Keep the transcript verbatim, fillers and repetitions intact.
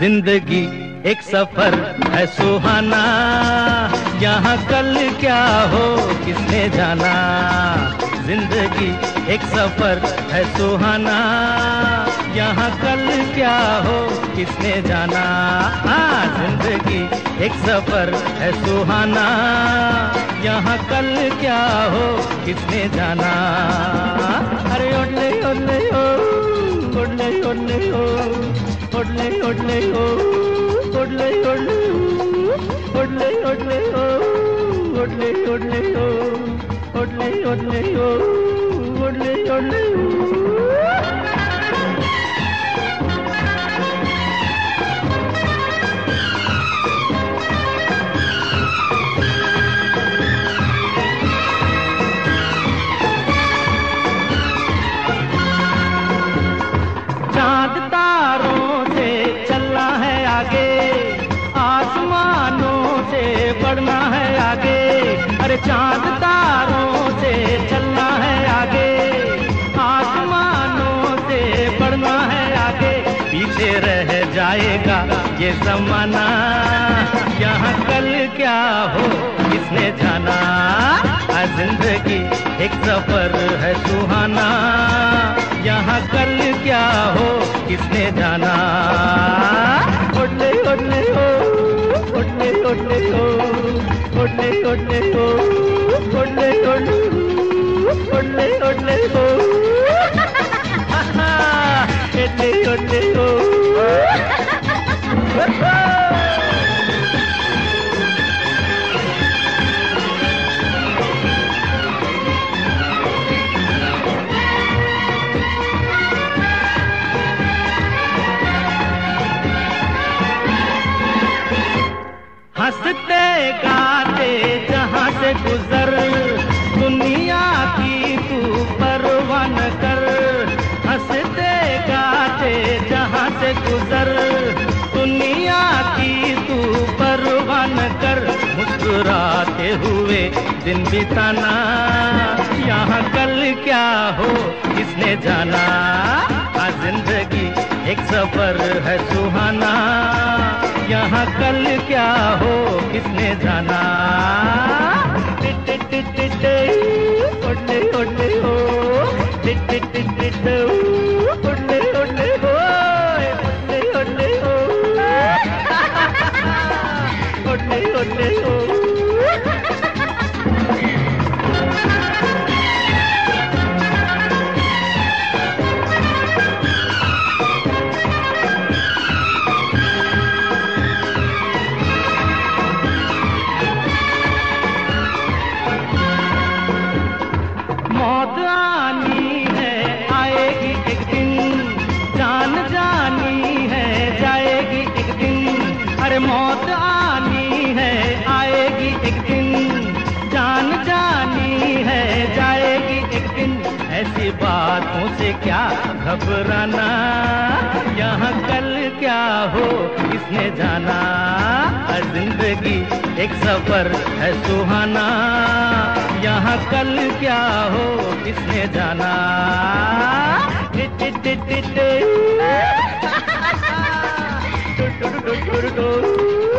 जिंदगी एक सफर है सुहाना, यहाँ कल क्या हो किसने जाना। जिंदगी एक सफर है सुहाना, यहाँ कल क्या हो किसने जाना। हाँ, जिंदगी एक सफर है सुहाना, यहाँ कल क्या हो किसने जाना। अरे ओडले ओडले ओ, ओडले ओडले ओ, ओडले ओडले ओ, ओडले ओडले ओ, ओडले ओडले ओ, ओडले ओडले ओ, ओडले ओडले ओ, ओडले ओडले ओ। चांद तारों से चलना है आगे, आसमानों से बढ़ना है आगे। अरे चांद तारों से चलना है आगे, आसमानों से बढ़ना है आगे। पीछे रह जाएगा ये ज़माना, यहाँ कल क्या हो किसने जाना। जिंदगी एक सफर है सुहाना, यहाँ कल क्या हो किसने जाना। ओडले ओडले ओ, ओडले ओडले ओ, ओडले ओडले ओ, ओडले ओडले ओ, ओडले ओडले ओ, ओडले ओडले ओ। हंसते गाते जहाँ से गुजर, दुनिया की तू परवाह न कर। हंसते गाते जहाँ से गुजर, दुनिया की तू परवाह न कर। मुस्कुराते हुए दिन बिताना, यहाँ कल क्या हो किसने जाना। हाँ, जिंदगी एक सफर है सुहाना, यहाँ कल क्या हो किसने जाना। टिट टिट टिट टिट ओडले ओडले ओ, टिट टिट टिट टिट ओडले ओडले ओ, ओडले ओडले ओ, ओडले ओडले ओ। मौत आनी है आएगी एक दिन, जान जानी है जाएगी एक दिन। अरे मौत आनी है आएगी एक दिन, जान जानी है जाएगी एक दिन। ऐसी बातों से क्या घबराना, यहाँ कल क्या हो किसने जाना। जिंदगी एक सफर है सुहाना, यहाँ कल क्या हो किसने जाना। टिट टिट टिट टिट